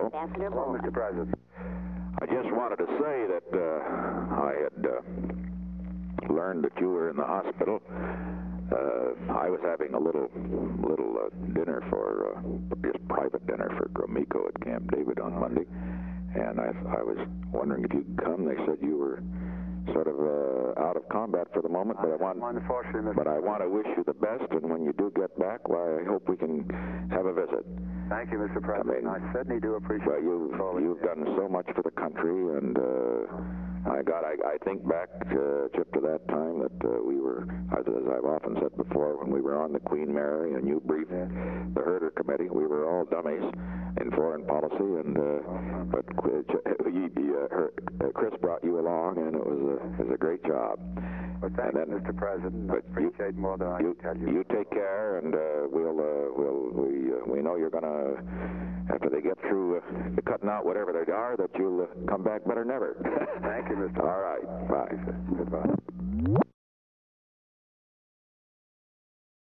Hello? Hello, Mr. President. I just wanted to say that I had learned that you were in the hospital. I was having a little dinner for, just private dinner for Gromyko at Camp David on Monday, and I was wondering if you could come. They said you were sort of out of combat for the moment, but I want to wish you the best, and when you do get back, why, I hope we can have a visit. Thank you, Mr. President. I certainly do appreciate it. You've done so much for the country, and I think back, Chip, to that time that we were, as I've often said before, when we were on the Queen Mary and you briefed the Herder Committee, we were all dummies in foreign policy, and but Chris brought you along, and it was a great job. Well, thank you, Mr. President. I appreciate more than I can tell you. You take care, and we know you're going to, after they get through cutting out whatever they are, that you'll come back better than ever. Thank you, Mr. All right. Bye. Goodbye.